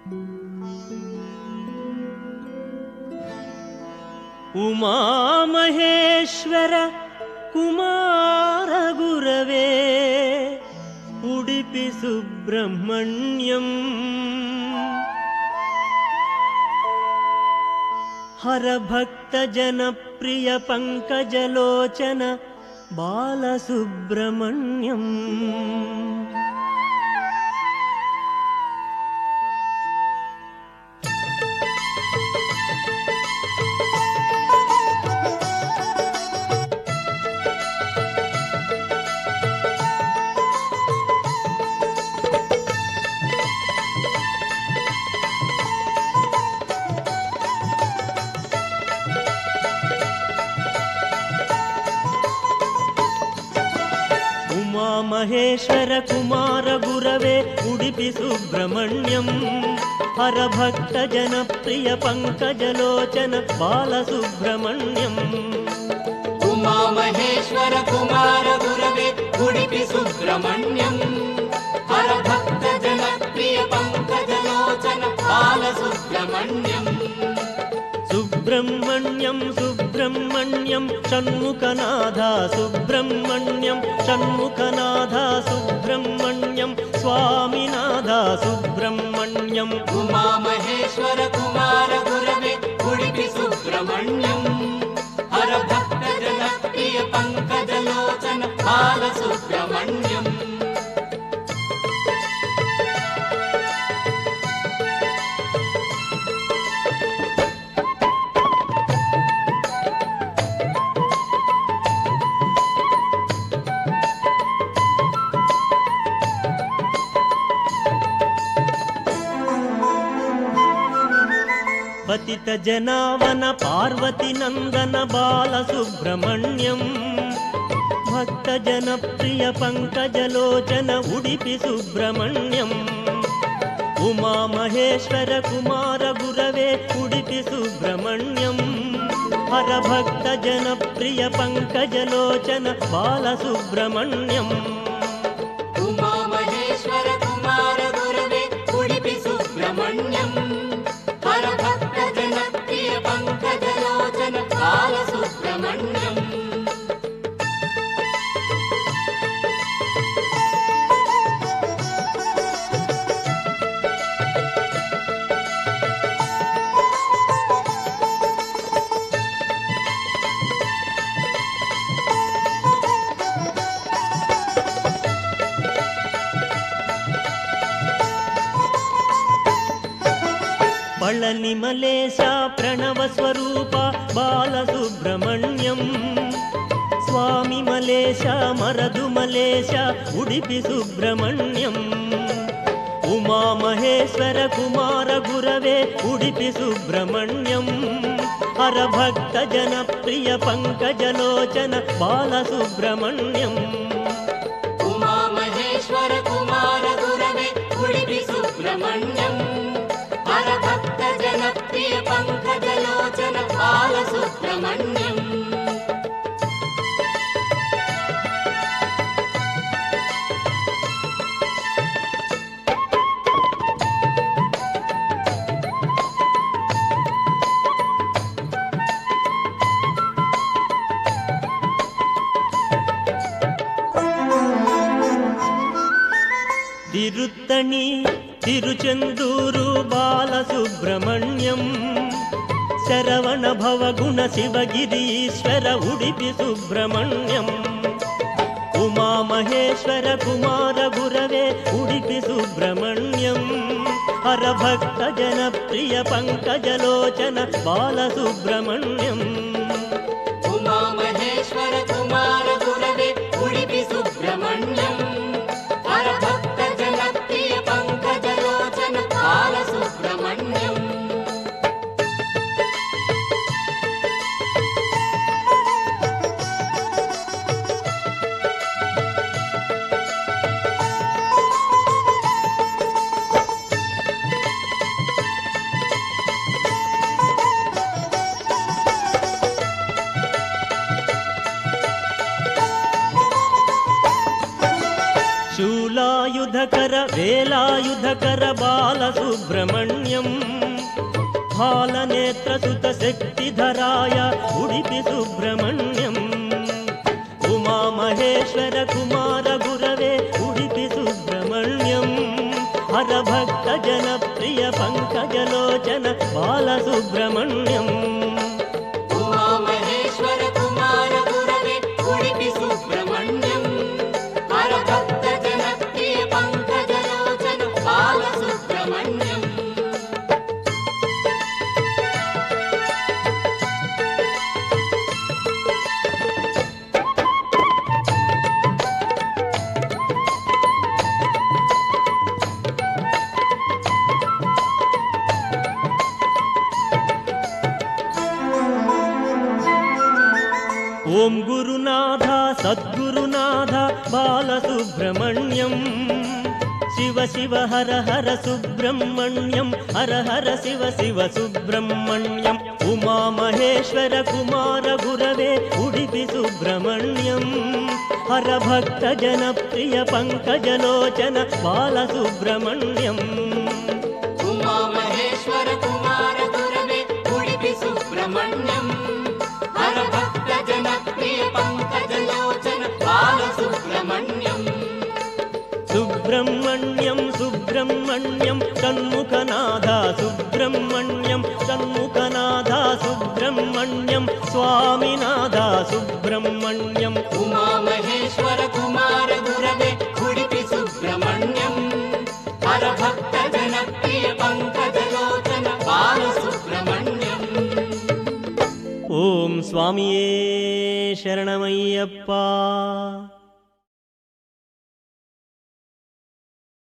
ಉಮಾಮಹೇಶ್ವರ ಕುಮಾರ ಗುರವೇ ಉಡುಪಿ ಸುಬ್ರಹ್ಮಣ್ಯಂ ಹರಭಕ್ತ ಜನಪ್ರಿಯ ಪಂಕಜಲೋಚನ ಬಾಲಸುಬ್ರಹ್ಮಣ್ಯಂ ಮಹೇಶ್ವರ ಕುಮಾರ ಗುರವೇ ಉಡುಪಿ ಸುಬ್ರಹ್ಮಣ್ಯಂ ಹರಭಕ್ತ ಜನಪ್ರಿಯ ಪಂಕಜಲೋಚನ ಬಾಲಸುಬ್ರಹ್ಮಣ್ಯಂ ಉಮಾ ಮಹೇಶ್ವರ ಕುಮಾರ ಗುರವೇ ಉಡುಪಿ ಸುಬ್ರಹ್ಮಣ್ಯಂ ಹರಭಕ್ತ ಜನಪ್ರಿಯ ಪಂಕಜಲೋಚನ ಬಾಲಸುಬ್ರಹ್ಮಣ್ಯಂ ಸುಬ್ರಹ್ಮಣ್ಯಂ ಸುಬ್ರಹ್ಮಣ್ಯಂ ಷಣ್ಮುಖನಾಥ ಸುಬ್ರಹ್ಮಣ್ಯಂ ಷಣ್ಮುಖನಾಥ ಸುಬ್ರಹ್ಮಣ್ಯಂ ಸ್ವಾಮಿನಾಥ ಸುಬ್ರಹ್ಮಣ್ಯಂ ಉಮಾ ಮಹೇಶ್ವರ ಕುಮಾರ ಗುರವೇ ಉಡುಪಿ ಸುಬ್ರಹ್ಮಣ್ಯಂ ಹರಭಕ್ತ ಜನಪ್ರಿಯ ಪಂಕಜಲೋಚನ ಬಾಲಸುಬ್ರಹ್ಮಣ್ಯಂ ಪತಿತ ಜನಾವನ ಪಾರ್ವತಿ ನಂದನ ಬಾಲಸುಬ್ರಹ್ಮಣ್ಯಂ ಭಕ್ತ ಜನಪ್ರಿಯ ಪಂಕಜಲೋಚನ ಉಡುಪಿ ಸುಬ್ರಹ್ಮಣ್ಯಂ ಉಮಾ ಮಹೇಶ್ವರ ಕುಮಾರ ಗುರವೇ ಉಡುಪಿ ಸುಬ್ರಹ್ಮಣ್ಯಂ ಹರಭಕ್ತ ಜನಪ್ರಿಯ ಪಂಕಜಲೋಚನ ಬಾಲಸುಬ್ರಹ್ಮಣ್ಯಂ ಉಮಾ ಮಹೇಶ್ವರ ಕುಮಾರ ಗುರವೇ ಉಡುಪಿ ಸುಬ್ರಹ್ಮಣ್ಯಂ ಹರಭಕ್ತ ಜನಪ್ರಿಯ ಪಂಕಜಲೋಚನ ಬಾಲಸುಬ್ರಹ್ಮಣ್ಯಂ ಪಳನಿ ಮಲೇಶ ಪ್ರಣವ ಸ್ವರೂಪ ಬಾಲಸುಬ್ರಹ್ಮಣ್ಯಂ ಸ್ವಾಮಿ ಮಲೇಶ ಮರದು ಮಲೇಶ ಉಡುಪಿ ಸುಬ್ರಹ್ಮಣ್ಯಂ ಉಮಾ ಮಹೇಶ್ವರ ಕುಮಾರ ಗುರವೇ ಉಡುಪಿ ಸುಬ್ರಹ್ಮಣ್ಯಂ ಹರಭಕ್ತ ಜನಪ್ರಿಯ ಪಂಕಜಲೋಚನ ಬಾಲಸುಬ್ರಹ್ಮಣ್ಯಂ ಉಮಾ ಮಹೇಶ್ವರ ಕುಮಾರ ಗುರವೇ ಉಡುಪಿ ಸುಬ್ರಹ್ಮಣ್ಯಂ ಹರಭಕ್ತ ಜನಪ್ರಿಯ ಪಂಕಜಲೋಚನ ಬಾಲಸುಬ್ರಹ್ಮಣ್ಯಂ ತಿರುತ್ತಣಿ ತಿರುಚೆಂದೂರು ಬಾಲಸುಬ್ರಹ್ಮಣ್ಯಂ ಶರವಣ ಭವಗುಣ ಶಿವಗಿರೀಶ್ವರ ಉಡುಪಿ ಸುಬ್ರಹ್ಮಣ್ಯಂ ಉಮಾ ಮಹೇಶ್ವರ ಕುಮಾರ ಗುರವೇ ಉಡುಪಿ ಸುಬ್ರಹ್ಮಣ್ಯಂ ಹರಭಕ್ತ ಜನಪ್ರಿಯ ಪಂಕಜಲೋಚನ ಬಾಲಸುಬ್ರಹ್ಮಣ್ಯಂ ಉಮಾ ಮಹೇಶ್ವರ ಕುಮಾರ ಗುರವೇ ಉಡುಪಿ ಸುಬ್ರಹ್ಮಣ್ಯಂ ಹರಭಕ್ತ ಜನಪ್ರಿಯ ಪಂಕಜಲೋಚನ ಬಾಲಸುಬ್ರಹ್ಮಣ್ಯಂ శూలాయుధకర వేలాయుధకర బాలసుబ్రహ్మణ్యం బాలనేత్రసుత శక్తిధరాయ ఉడిపి సుబ్రహ్మణ్యం ఉమామహేశ్వర కుమార గురవే ఉడిపి సుబ్రహ్మణ్యం హరభక్త జనప్రియ పంకజలోచన బాలసుబ్రహ్మణ్యం ఉమామహేశ్వర కుమార గురవే ఉడిపి సుబ్రహ్మణ్యం హరభక్త జనప్రియ పంకజలోచన బాలసుబ్రహ్మణ్యం ఓం గురునాథ సద్గురునాథ బాలసుబ్రహ్మణ్యం శివ శివ హర హర సుబ్రహ్మణ్యం హర హర శివ శివ సుబ్రహ్మణ్యం ఉమామహేశ్వర కుమార గురవే ఉడిపి సుబ్రహ్మణ్యం హర భక్త జనప్రియ పంకజలోచన బాలసుబ్రహ్మణ్యం ఉమామహేశ్వర కుమార గురవే ఉడిపి సుబ్రహ్మణ్యం హర భక్త జనప్రియ పంకజలోచన బాలసుబ్రహ్మణ్యం సుబ్రహ్మణ్యం సుబ్రహ్మణ్యం షణ్ముఖనాథ సుబ్రహ్మణ్యం షణ్ముఖనాథ సుబ్రహ్మణ్యం స్వామినాథ సుబ్రహ్మణ్యం ఉమామహేశ్వర కుమార గురవే ఉడిపి సుబ్రహ్మణ్యం హర భక్త జనప్రియ పంకజలోచన బాలసుబ్రహ్మణ్యం ఓం స్వామియే శరణమయ్యప్ప.